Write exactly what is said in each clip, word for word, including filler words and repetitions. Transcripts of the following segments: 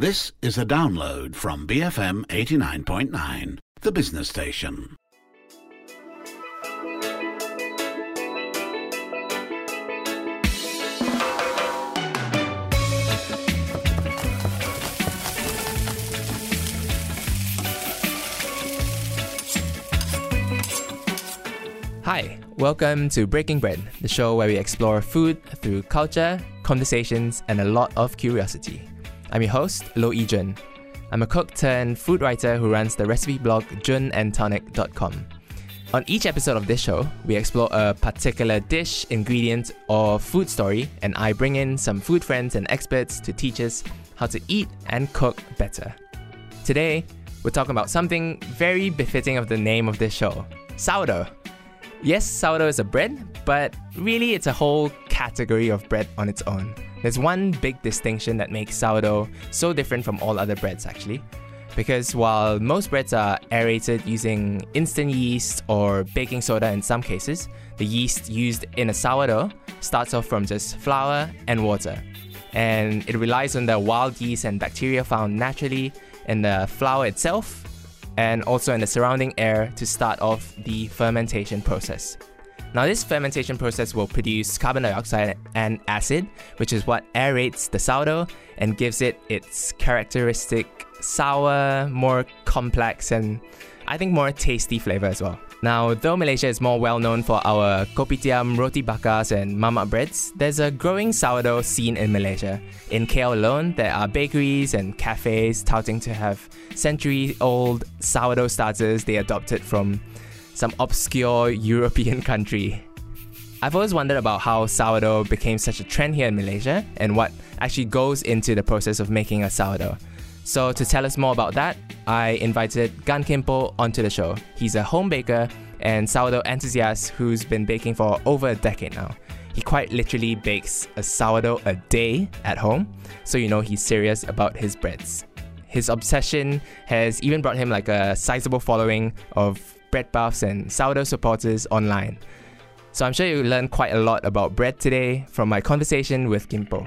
This is a download from B F M eighty-nine point nine, the business station. Hi, welcome to Breaking Bread, the show where we explore food through culture, conversations, and a lot of curiosity. I'm your host, Lo Yi Jun. I'm a cook turned food writer who runs the recipe blog jun and tonic dot com. On each episode of this show, we explore a particular dish, ingredient, or food story, and I bring in some food friends and experts to teach us how to eat and cook better. Today, we're talking about something very befitting of the name of this show, sourdough. Yes, sourdough is a bread, but really it's a whole category of bread on its own. There's one big distinction that makes sourdough so different from all other breads actually. Because while most breads are aerated using instant yeast or baking soda in some cases, the yeast used in a sourdough starts off from just flour and water. And it relies on the wild yeast and bacteria found naturally in the flour itself and also in the surrounding air to start off the fermentation process. Now this fermentation process will produce carbon dioxide and acid, which is what aerates the sourdough and gives it its characteristic sour, more complex and I think more tasty flavor as well. Now, though Malaysia is more well known for our kopitiam, roti bakars and mamak breads, there's a growing sourdough scene in Malaysia. In K L alone, there are bakeries and cafes touting to have century-old sourdough starters they adopted from some obscure European country. I've always wondered about how sourdough became such a trend here in Malaysia and what actually goes into the process of making a sourdough. So to tell us more about that, I invited Gan Kim Po onto the show. He's a home baker and sourdough enthusiast who's been baking for over a decade now. He quite literally bakes a sourdough a day at home, so you know he's serious about his breads. His obsession has even brought him like a sizable following of bread buffs and sourdough supporters online. So I'm sure you'll learn quite a lot about bread today from my conversation with Kim Po.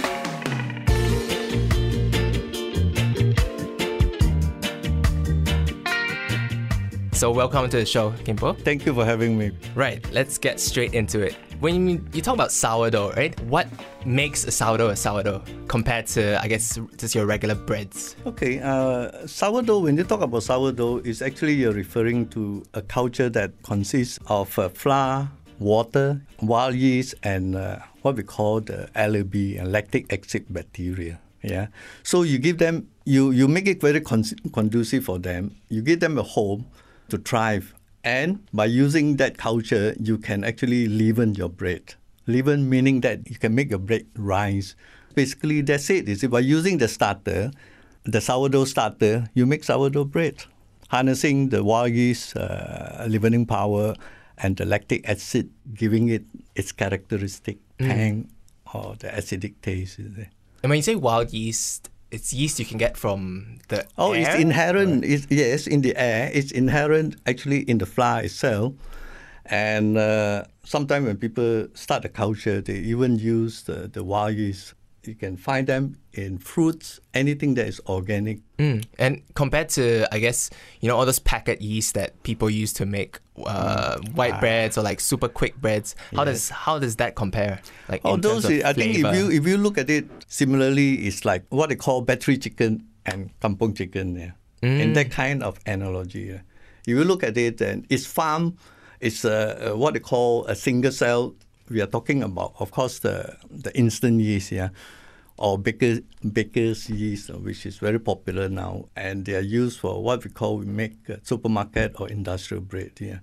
So welcome to the show, Kim Po. Thank you for having me. Right, let's get straight into it. When you, you talk about sourdough, right? What makes a sourdough a sourdough compared to, I guess, just your regular breads? Okay, uh, sourdough, when you talk about sourdough, is actually you're referring to a culture that consists of uh, flour, water, wild yeast, and uh, what we call the L A B, and lactic acid bacteria. Yeah, so you give them, you, you make it very con- conducive for them. You give them a home to thrive. And by using that culture, you can actually leaven your bread. Leaven meaning that you can make your bread rise. Basically, that's it. Is by using the starter, the sourdough starter, you make sourdough bread. Harnessing the wild yeast uh, leavening power and the lactic acid, giving it its characteristic mm. tang or the acidic taste. Is it? And when you say wild yeast, it's yeast you can get from the oh, air? it's inherent. It's, yes, in the air. It's inherent actually in the flour itself. And uh, sometimes when people start a culture, they even use the, the wild yeast. You can find them in fruits, anything that is organic. Mm. And compared to, I guess, you know, all those packet yeast that people use to make uh, white ah. breads or like super quick breads, how yes. does how does that compare? Like, oh, in those, terms of I think flavor? if you if you look at it similarly, it's like what they call battery chicken and kampung chicken. Yeah, mm. in that kind of analogy. Yeah. If you look at it, and it's farm, it's uh, what they call a single cell. We are talking about, of course, the the instant yeast, yeah, or baker, baker's yeast, which is very popular now, and they are used for what we call we make uh, supermarket or industrial bread. Yeah,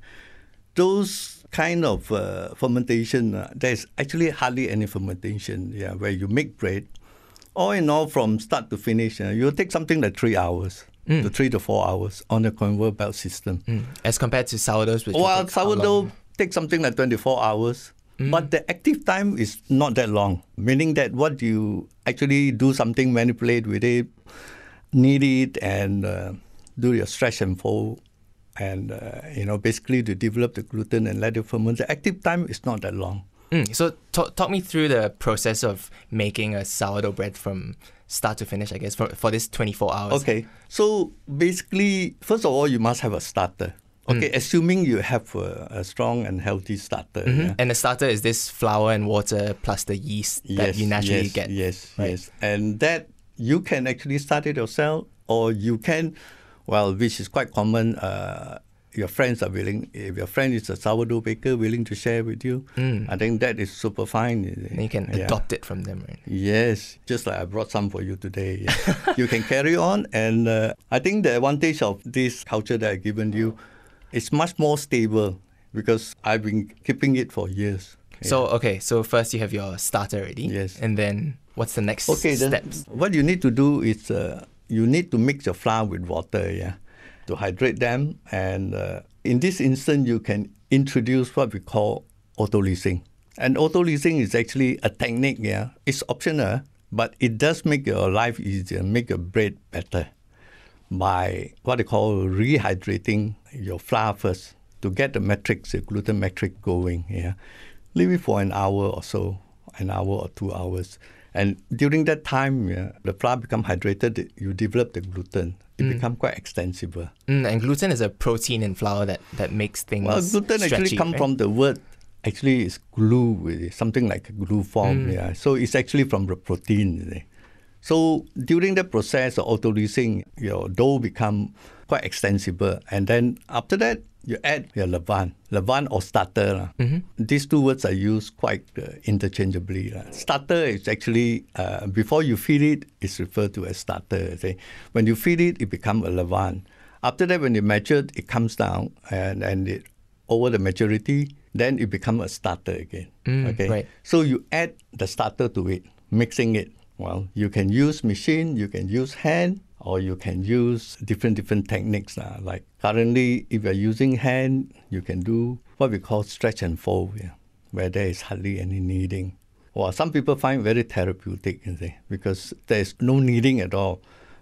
those kind of uh, fermentation, uh, there's actually hardly any fermentation. Yeah, where you make bread, all in all, from start to finish, uh, you'll take something like three hours. Mm. To three to four hours on a conveyor belt system. Mm. As compared to sourdoughs, which well, sourdough takes something like twenty-four hours. Mm. But the active time is not that long, meaning that what you actually do something, manipulate with it, knead it, and uh, do your stretch and fold, and uh, you know basically to develop the gluten and let it ferment. The active time is not that long. Mm. So talk, talk me through the process of making a sourdough bread from start to finish, I guess, for, for this twenty-four hours? Okay. So basically, first of all, you must have a starter. Okay, mm. assuming you have a, a strong and healthy starter. Mm-hmm. Yeah? And the starter is this flour and water plus the yeast yes, that you naturally yes, get. Yes, right? yes. And that you can actually start it yourself, or you can, well, which is quite common, uh, your friends are willing, if your friend is a sourdough baker willing to share with you, mm. I think that is super fine. And you can yeah. adopt it from them, right? Yes, just like I brought some for you today. Yeah. You can carry on, and uh, I think the advantage of this culture that I've given you, it's much more stable because I've been keeping it for years. Yeah. So, okay, so first you have your starter ready. Yes. And then what's the next okay, steps? Then what you need to do is uh, you need to mix your flour with water, yeah, to hydrate them. And uh, in this instance, you can introduce what we call autolysing. And autolysing is actually a technique, yeah. It's optional, but it does make your life easier, make your bread better, by what they call rehydrating your flour first to get the matrix, the gluten matrix going. Yeah, leave it for an hour or so, an hour or two hours, and during that time, yeah, the flour become hydrated. You develop the gluten. It mm. become quite extensible. Mm, and gluten is a protein in flour that, that makes things well, gluten stretchy, actually come right? from the word. Actually, it's glue, something like a glue form. Mm. Yeah, so it's actually from the protein. So during the process of autolysing, your dough become quite extensible. And then after that, you add your levain, levain or starter. Mm-hmm. These two words are used quite uh, interchangeably. Uh. Starter is actually, uh, before you feed it, it's referred to as starter. Say. When you feed it, it becomes a levain. After that, when it matured, it comes down, and, and it, over the maturity, then it becomes a starter again. Mm, okay, right. So you add the starter to it, mixing it. Well, you can use machine, you can use hand, or you can use different different techniques. Uh, like currently, if you're using hand, you can do what we call stretch and fold, yeah, where there is hardly any kneading. Well, some people find very therapeutic, you see, because there's no kneading at all,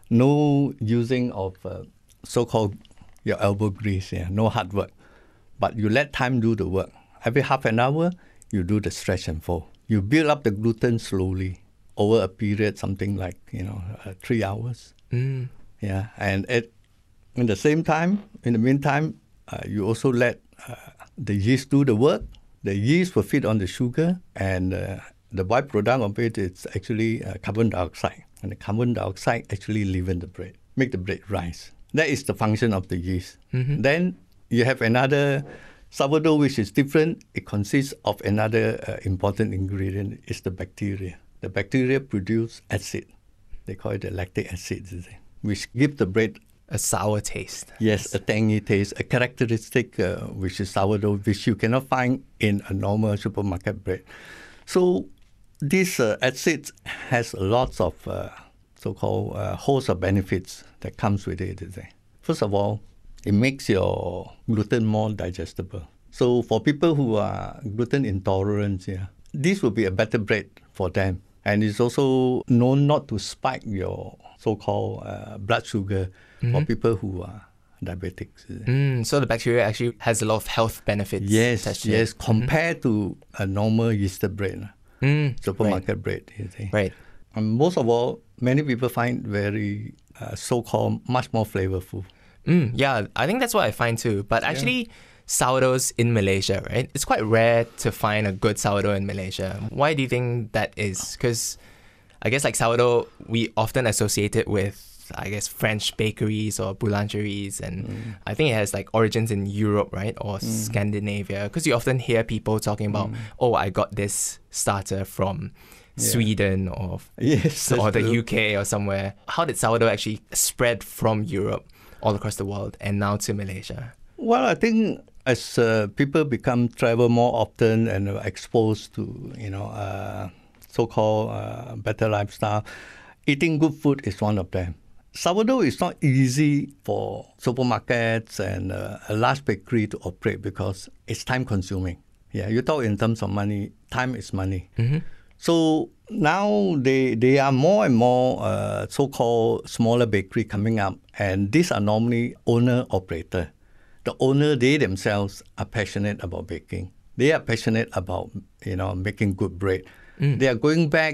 no using of uh, so-called your elbow grease, yeah, no hard work. But you let time do the work. Every half an hour, you do the stretch and fold. You build up the gluten slowly over a period, something like, you know, uh, three hours. Mm. Yeah, and at in the same time, in the meantime, uh, you also let uh, the yeast do the work. The yeast will feed on the sugar, and uh, the byproduct of it is actually uh, carbon dioxide. And the carbon dioxide actually leaven the bread, make the bread rise. That is the function of the yeast. Mm-hmm. Then you have another sourdough which is different. It consists of another uh, important ingredient, is the bacteria. The bacteria produce acid. They call it the lactic acid, which gives the bread a sour taste. Yes, a tangy taste, a characteristic uh, which is sourdough, which you cannot find in a normal supermarket bread. So this uh, acid has lots of uh, so-called uh, host of benefits that comes with it. First of all, it makes your gluten more digestible. So for people who are gluten intolerant, yeah, this will be a better bread for them. And it's also known not to spike your so-called uh, blood sugar mm-hmm. for people who are diabetics. Mm, so the bacteria actually has a lot of health benefits. Yes, yes, compared mm-hmm. to a normal yeasted bread, mm, supermarket right. bread. You see. Right. And most of all, many people find very uh, so-called much more flavorful. Mm, yeah, I think that's what I find too. But actually, yeah. sourdoughs in Malaysia, right? It's quite rare to find a good sourdough in Malaysia. Why do you think that is? Because I guess like sourdough, we often associate it with, I guess, French bakeries or boulangeries. And mm. I think it has like origins in Europe, right? Or mm. Scandinavia. Because you often hear people talking about, mm. oh, I got this starter from yeah. Sweden or, yes, or the true. U K or somewhere. How did sourdough actually spread from Europe all across the world and now to Malaysia? Well, I think as uh, people become travel more often and are exposed to, you know, uh, so-called uh, better lifestyle, eating good food is one of them. Sourdough is not easy for supermarkets and uh, a large bakery to operate because it's time-consuming. Yeah, you talk in terms of money, time is money. Mm-hmm. So now they they are more and more uh, so-called smaller bakery coming up, and these are normally owner-operator. The owner, they themselves are passionate about baking. They are passionate about, you know, making good bread. Mm. They are going back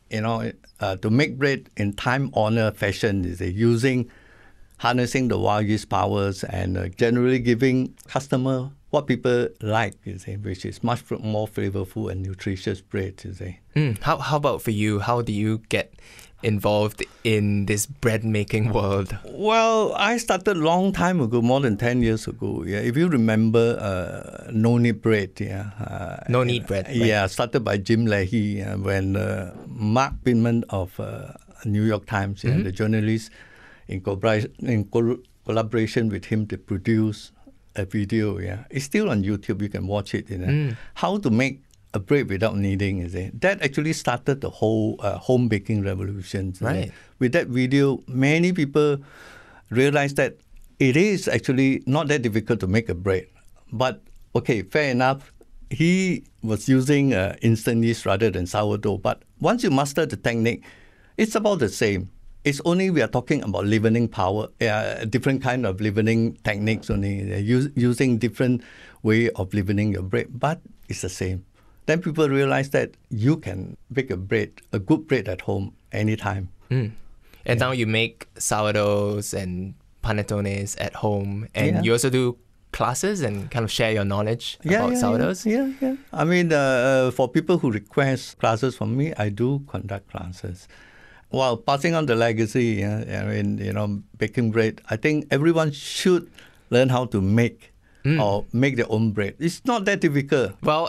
you know, uh, to make bread in time-honored fashion, is using, harnessing the wild yeast powers and uh, generally giving customer what people like, you see, which is much more flavorful and nutritious bread, you see. Mm, how how about for you? How do you get involved in this bread making world? Well, I started a long time ago, more than ten years ago. Yeah, if you remember, uh, No Knead Bread. Yeah, uh, No Knead Bread. Right? Yeah, started by Jim Leahy uh, when uh, Mark Pittman of uh, New York Times, yeah, mm-hmm. the journalist, in, collabor- in col- collaboration with him, to produce a video. Yeah, it's still on YouTube. You can watch it. You know, mm. how to make a bread without kneading, is it? That actually started the whole uh, home baking revolution. Right. With that video, many people realized that it is actually not that difficult to make a bread. But, okay, fair enough, he was using uh, instant yeast rather than sourdough. But once you master the technique, it's about the same. It's only we are talking about leavening power, uh, different kind of leavening techniques only, uh, use, using different way of leavening your bread, but it's the same. Then people realize that you can bake a bread, a good bread at home anytime. Mm. And yeah. now you make sourdoughs and panettones at home, and yeah. you also do classes and kind of share your knowledge yeah, about yeah, sourdoughs. Yeah, yeah, yeah. I mean, uh, for people who request classes from me, I do conduct classes. While passing on the legacy, yeah, I mean, you know, baking bread, I think everyone should learn how to make Mm. or make their own bread. It's not that difficult. Well,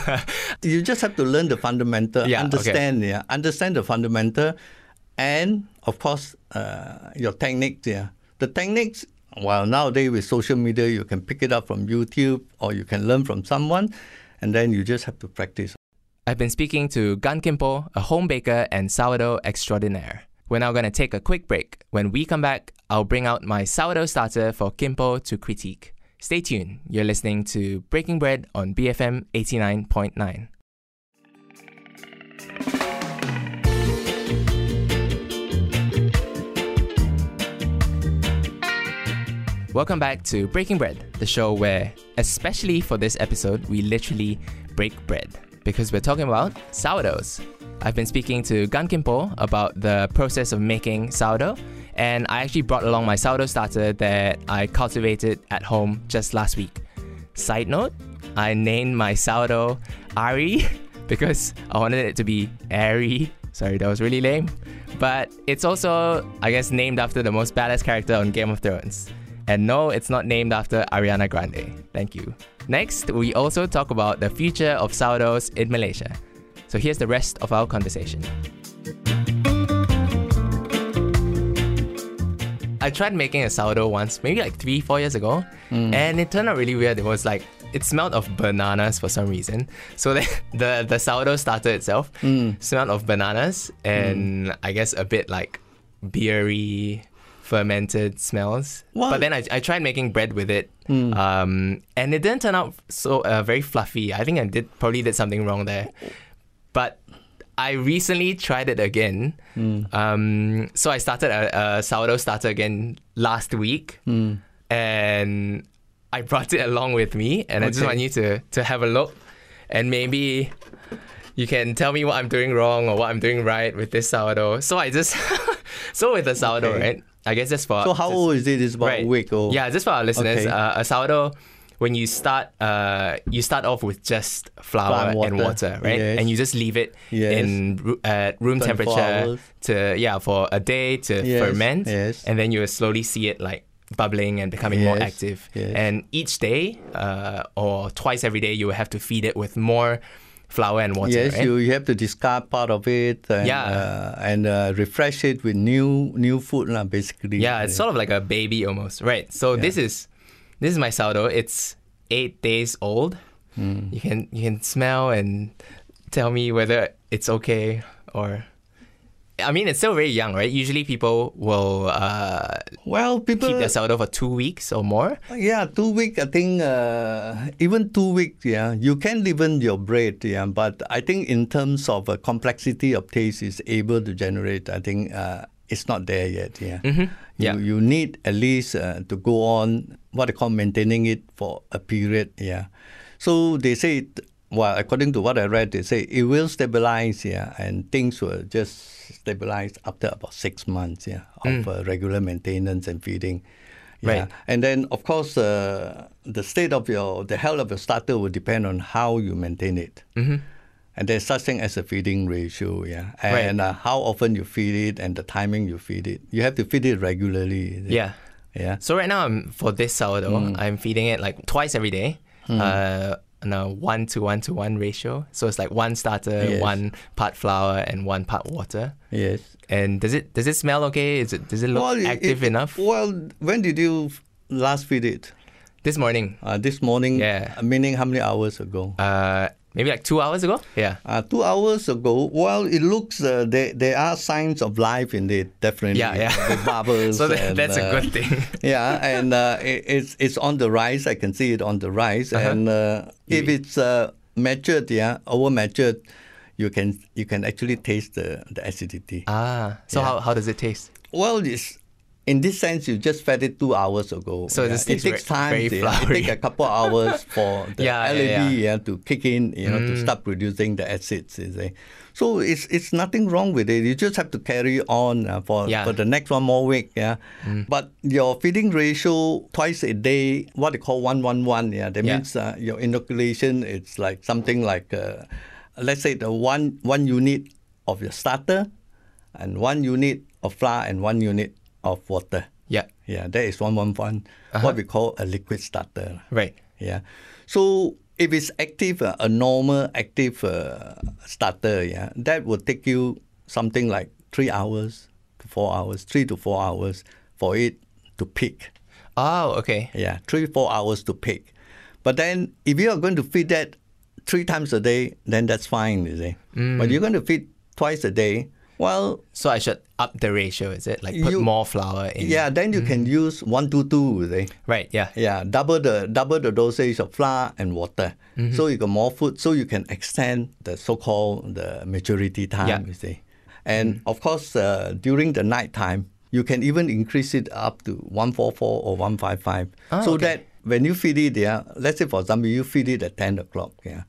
you just have to learn the fundamental, yeah, understand, okay. yeah, understand the fundamental, and of course, uh, your techniques. Yeah, the techniques. Well, nowadays with social media, you can pick it up from YouTube or you can learn from someone, and then you just have to practice. I've been speaking to Gan Kim Po, a home baker and sourdough extraordinaire. We're now going to take a quick break. When we come back, I'll bring out my sourdough starter for Kim Po to critique. Stay tuned. You're listening to Breaking Bread on B F M eighty-nine point nine. Welcome back to Breaking Bread, the show where, especially for this episode, we literally break bread because we're talking about sourdoughs. I've been speaking to Gan Kim Po about the process of making sourdough, and I actually brought along my sourdough starter that I cultivated at home just last week. Side note, I named my sourdough Ari because I wanted it to be airy. Sorry, that was really lame. But it's also, I guess, named after the most badass character on Game of Thrones. And no, it's not named after Ariana Grande. Thank you. Next, we also talk about the future of sourdoughs in Malaysia. So here's the rest of our conversation. I tried making a sourdough once, maybe like three, four years ago, mm. and it turned out really weird. It was like, it smelled of bananas for some reason. So the the, the sourdough starter itself mm. smelled of bananas and mm. I guess a bit like beery, fermented smells. What? But then I, I tried making bread with it, mm. um, and it didn't turn out so uh, very fluffy. I think I did probably did something wrong there. But I recently tried it again. Mm. Um, so I started a, a sourdough starter again last week. Mm. And I brought it along with me. And okay. I just want you to, to have a look. And maybe you can tell me what I'm doing wrong or what I'm doing right with this sourdough. So I just... so with the sourdough, okay. right? I guess that's for... So how just, old is it? It's about right. a week old? Yeah, just for our listeners. Okay. Uh, a sourdough... When you start, uh, you start off with just flour, flour and, water. and water, right? Yes. And you just leave it yes. in at room temperature hours. to yeah for a day to yes. ferment, yes. and then you will slowly see it like bubbling and becoming yes. more active. Yes. And each day, uh, or twice every day, you will have to feed it with more flour and water. Yes, right? you, you have to discard part of it and, yeah. uh, and uh, refresh it with new new food, uh, basically. Yeah, it's sort of like a baby almost, right? So yeah. this is this is my sourdough. It's eight days old. Mm. You can you can smell and tell me whether it's okay or... I mean, it's still very young, right? Usually people will uh, well, people keep their sourdough for two weeks or more. Yeah, two weeks, I think, uh, even two weeks, yeah, you can leaven your bread, yeah, but I think in terms of uh, complexity of taste is able to generate, I think uh, it's not there yet, yeah. Mm-hmm. Yeah. You, you need at least uh, to go on what they call maintaining it for a period, yeah. So they say well, according to what I read, they say it will stabilize, yeah, and things will just stabilize after about six months, yeah, of Mm. uh, regular maintenance and feeding. Yeah. Right. And then, of course, uh, the state of your, the health of your starter will depend on how you maintain it. Mm-hmm. And there's such thing as a feeding ratio, yeah, Right. and uh, how often you feed it and the timing you feed it. You have to feed it regularly. Yeah. Yeah. So right now, I'm, for this sourdough, Mm. I'm feeding it like twice every day, uh, on a one to one to one ratio. So it's like one starter, Yes. one part flour, and one part water. Yes. And does it does it smell okay? Is it does it look Well, it- active it- enough? Well, when did you last feed it? This morning, Uh, this morning. Yeah. uh, Meaning how many hours ago? uh, maybe like two hours ago. Yeah. Uh, two hours ago. Well, it looks uh, there there are signs of life in it. Definitely. Yeah, yeah. The bubbles. So that, and, that's a uh, good thing. Yeah, and uh, it, it's it's on the rise. I can see it on the rise. Uh-huh. And uh, if You- it's uh, matured, yeah, over matured, you can you can actually taste the, the acidity. Ah, so Yeah. how, how does it taste? Well, it's, in this sense, you just fed it two hours ago. So this it tastes takes very- time. very yeah. It floury. takes a couple hours for the Yeah, L A yeah, D yeah. yeah, to kick in, you know, to Mm. start producing the acids. You see. So it's it's nothing wrong with it. You just have to carry on uh, for Yeah. for the next one more week. Yeah. Mm. But your feeding ratio twice a day, what they call one one one. Yeah. That Yeah. means uh, your inoculation. It's like something like uh, let's say the one one unit of your starter, and one unit of flour and one unit of water. Yeah. Yeah, that is one one one. Uh-huh. What we call a liquid starter. Right. Yeah. So if it's active, uh, a normal active uh, starter, yeah, that will take you something like three hours to four hours, three to four hours for it to peak. Oh, okay. Yeah, three four hours to peak. But then if you are going to feed that three times a day, then that's fine, you see. Mm. But you're going to feed twice a day. Well, So I should up the ratio, is it? Like put You- more flour in? yeah, then you can use one to two, you see. Right, yeah. Yeah, double the double the dosage of flour and water. So you got more food, so you can extend the so-called the maturity time. Yeah. You see, and of course uh, during the night time, you can even increase it up to one four four or one five five. Oh, so okay. that when you feed it, yeah, let's say for example you feed it at ten o'clock, yeah.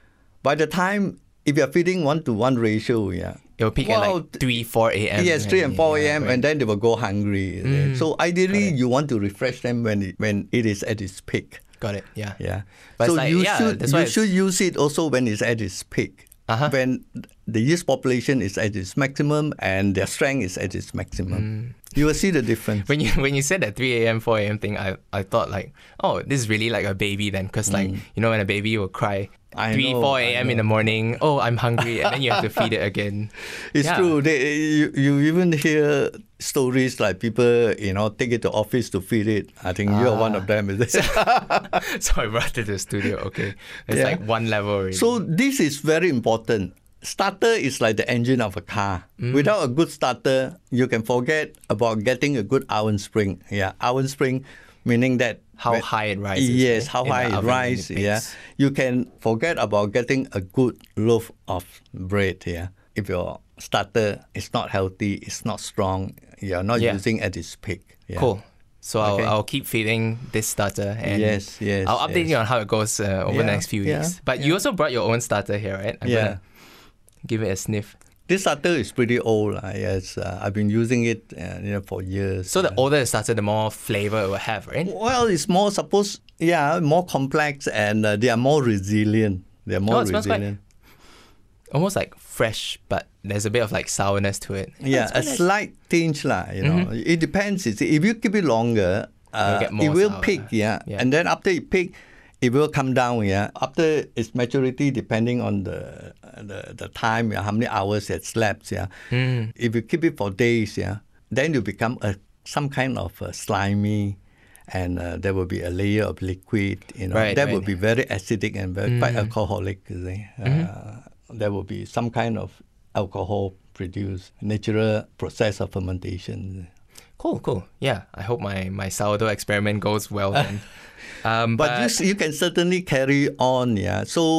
By the time if you're feeding one to one ratio, yeah. It will peak at well, like three, four a.m. Yes, three and four Yeah, a.m. right. and then they will go hungry. Mm. So ideally, you want to refresh them when it, when it is at its peak. Got it, yeah. Yeah. But so it's like, you yeah, should that's why you it's- should use it also when it's at its peak. Uh-huh. When the yeast population is at its maximum and their strength is at its maximum. You will see the difference. Mm. When you when you said that three a.m., four a.m. thing, I, I thought like, oh, this is really like a baby then. Because like, you know, when a baby will cry I three, know, four I a.m. in know. the morning, oh, I'm hungry. And then you have to feed it again. It's Yeah. true. They, you, you even hear stories like people, you know, take it to office to feed it. I think you are one Ah. of them. Is it? So I brought it to the studio. Okay. It's Yeah. like one level already. So this is very important. Starter is like the engine of a car. Mm. Without a good starter, you can forget about getting a good oven spring. Yeah, oven spring meaning that How when- high it rises, Yes, right? how In the high it oven when it rises. Yeah, bakes. you can forget about getting a good loaf of bread. Yeah, if your starter is not healthy, it's not strong, you're not Yeah. using at its peak. Yeah. Cool. So Okay. I'll, I'll keep feeding this starter and Yes, yes, I'll update yes. you on how it goes uh, over the Yeah, next few yeah, weeks. But you also brought your own starter here, right? I'm Yeah. gonna give it a sniff. This starter is pretty old. Uh, yes, uh, I've been using it uh, you know, for years. So the Uh, older the starter, the more flavor it will have, right? Well, it's more supposed, yeah, more complex and uh, they are more resilient. They're more Oh, it smells quite- resilient. Almost like fresh, but there's a bit of like sourness to it. Yeah, a slight tinge, lah. You know, it depends. You see, if you keep it longer, uh, get more it will sour. peak. Yeah. Yeah. and then after it peak, it will come down. Yeah, after its maturity, depending on the the, the time, yeah, how many hours it slept. Yeah, Mm. if you keep it for days, yeah, then you become a some kind of uh, slimy. And uh, there will be a layer of liquid, you know. Right, that right. will be very acidic and very quite Mm. alcoholic. You see. Mm-hmm. Uh, there will be some kind of alcohol produced, natural process of fermentation. Cool, cool. Yeah, I hope my, my sourdough experiment goes well then. Um, But, you, s- you can certainly carry on, yeah. So Yeah.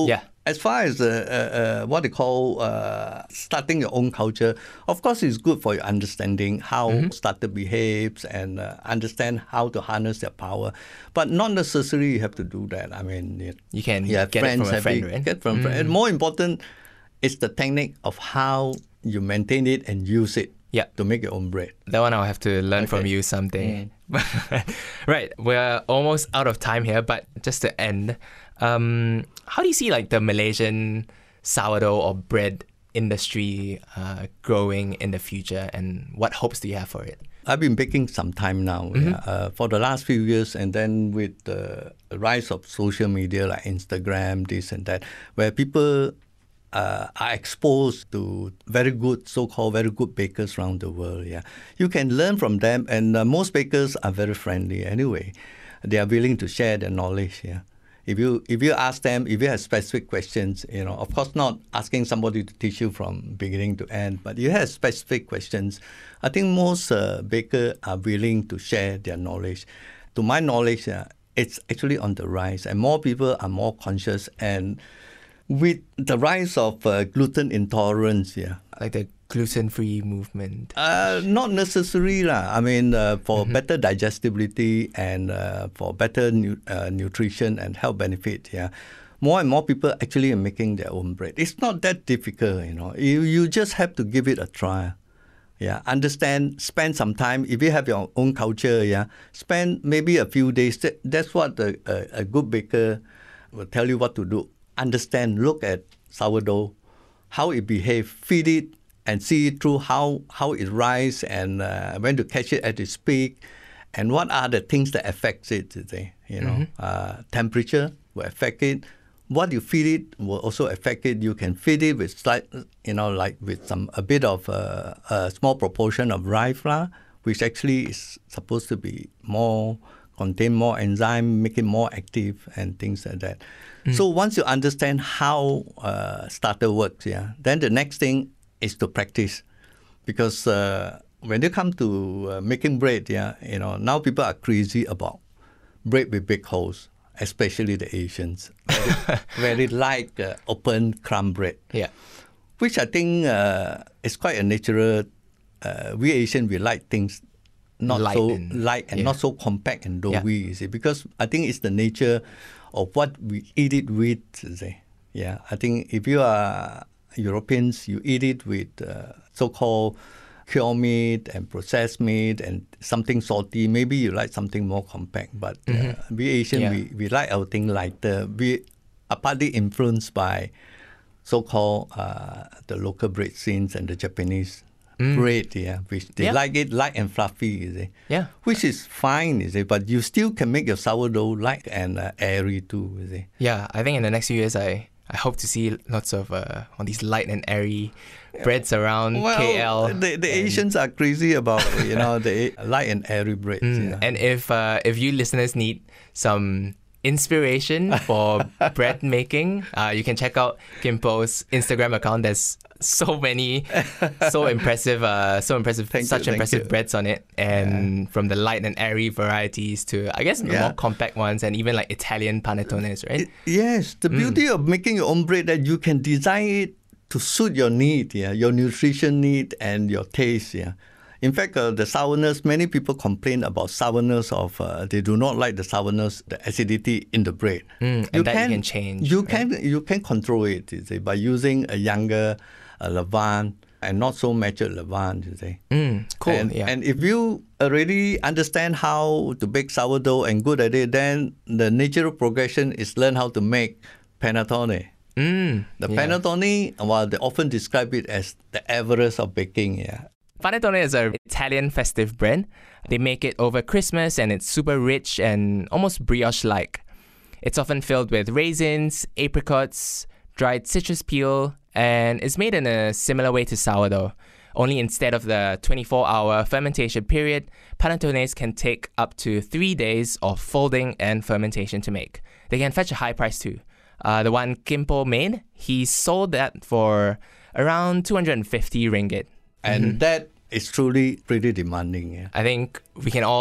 as far as uh, uh, uh, what they call uh, starting your own culture, of course, it's good for your understanding how mm-hmm. starter behaves and uh, understand how to harness their power. But not necessarily you have to do that. I mean, you, you can you have get friends, it from a friend, right? Get from mm. friend. And more important is the technique of how you maintain it and use it. Yeah. To make your own bread. That one I'll have to learn okay. from you someday. Mm. Right. We're almost out of time here, but just to end, um, how do you see like the Malaysian sourdough or bread industry uh, growing in the future, and what hopes do you have for it? I've been baking some time now, mm-hmm. yeah, uh, for the last few years, and then with the rise of social media like Instagram, this and that, where people Uh, are exposed to very good, so-called very good bakers around the world. Yeah, you can learn from them, and uh, most bakers are very friendly anyway. They are willing to share their knowledge. Yeah, if you if you ask them, if you have specific questions, you know, of course not asking somebody to teach you from beginning to end, but you have specific questions. I think most uh, bakers are willing to share their knowledge. To my knowledge, uh, it's actually on the rise, and more people are more conscious. And with the rise of uh, gluten intolerance, yeah, like the gluten-free movement. Uh, not necessarily, lah. I mean, uh, for mm-hmm. better digestibility and uh, for better nu- uh, nutrition and health benefit, yeah, more and more people actually are making their own bread. It's not that difficult, you know. You you just have to give it a try. Yeah, understand, spend some time. If you have your own culture, yeah, spend maybe a few days. That, that's what the, uh, a good baker will tell you what to do. Understand, look at sourdough, how it behaves, feed it, and see it through how, how it rises and uh, when to catch it at its peak, and what are the things that affects it today. You know, mm-hmm. uh, temperature will affect it. What you feed it will also affect it. You can feed it with slight, you know, like with some a bit of uh, a small proportion of rye flour, which actually is supposed to be more contain more enzyme, make it more active and things like that. Mm. So once you understand how uh, starter works, yeah, then the next thing is to practice, because uh, when you come to uh, making bread, yeah, you know, now people are crazy about bread with big holes, especially the Asians, very, very like uh, open crumb bread. Yeah, which I think uh, is quite a natural. Uh, we Asian, we like things not light so and, light and yeah. not so compact and doughy, yeah. you see, because I think it's the nature of what we eat it with, you see. Yeah, I think if you are Europeans, you eat it with uh, so-called cured meat and processed meat and something salty. Maybe you like something more compact, but mm-hmm. uh, we Asian, yeah. we, we like our thing lighter. We are partly influenced by so-called uh, the local bread scenes and the Japanese Mm. bread, yeah, which they yeah. like it light and fluffy, you see. Yeah. Which is fine, you see, but you still can make your sourdough light and uh, airy too, you see. Yeah, I think in the next few years, I, I hope to see lots of uh, all these light and airy breads around well, K L. The, the Asians are crazy about, you know, the light and airy breads. Mm. Yeah. And if uh, if you listeners need some inspiration for bread making, uh, you can check out Kimpo's Instagram account. There's so many, so impressive, uh, so impressive, thank such you, impressive breads on it, and yeah. from the light and airy varieties to, I guess, the yeah. more compact ones, and even like Italian panettones, right? It, yes, the Mm. beauty of making your own bread that you can design it to suit your need, yeah, your nutrition need and your taste, yeah. In fact, uh, the sourness, many people complain about sourness of, uh, they do not like the sourness, the acidity in the bread. Mm, and you that can, you can change. You right? can you can control it, you see, by using a younger uh, levain and not so matured levain, you see. Mm, cool, and, yeah. and if you already understand how to bake sourdough and good at it, then the natural progression is learn how to make panettone. Mm, the yeah. panettone, well, they often describe it as the Everest of baking, yeah. Panettone is an Italian festive bread. They make it over Christmas and it's super rich and almost brioche-like. It's often filled with raisins, apricots, dried citrus peel, and is made in a similar way to sourdough. Only instead of the twenty-four hour fermentation period, panettones can take up to three days of folding and fermentation to make. They can fetch a high price too. Uh, the one Kimpo made, he sold that for around two hundred fifty ringgit. And mm-hmm. that is truly pretty demanding. Yeah. I think we can all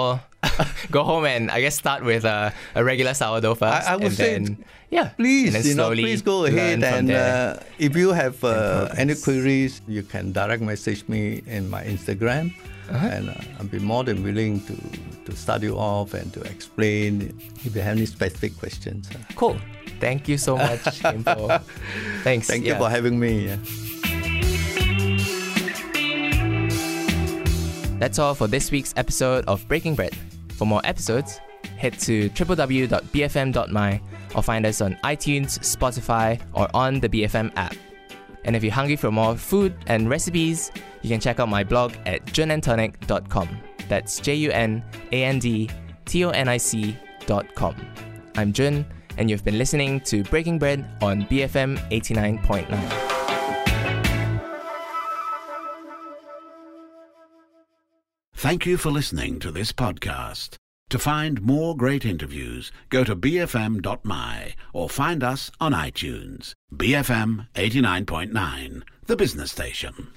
go home and I guess start with a, a regular sourdough first. I, I would and say, then, yeah, please, and then you know, slowly please go ahead learn from and there. uh, if you have uh, any queries, you can direct message me in my Instagram, Uh-huh. and uh, I'll be more than willing to, to start you off and to explain if you have any specific questions. Cool. Thank you so much, Kimpo. Thanks. Thank yeah. you for having me. Yeah. That's all for this week's episode of Breaking Bread. For more episodes, head to w w w dot b f m dot m y or find us on iTunes, Spotify, or on the B F M app. And if you're hungry for more food and recipes, you can check out my blog at jun and tonic dot com. That's J U N A N D T O N I C dot com. I'm Jun, and you've been listening to Breaking Bread on B F M eighty-nine point nine. Thank you for listening to this podcast. To find more great interviews, go to b f m dot m y or find us on iTunes. B F M eighty-nine point nine, the business station.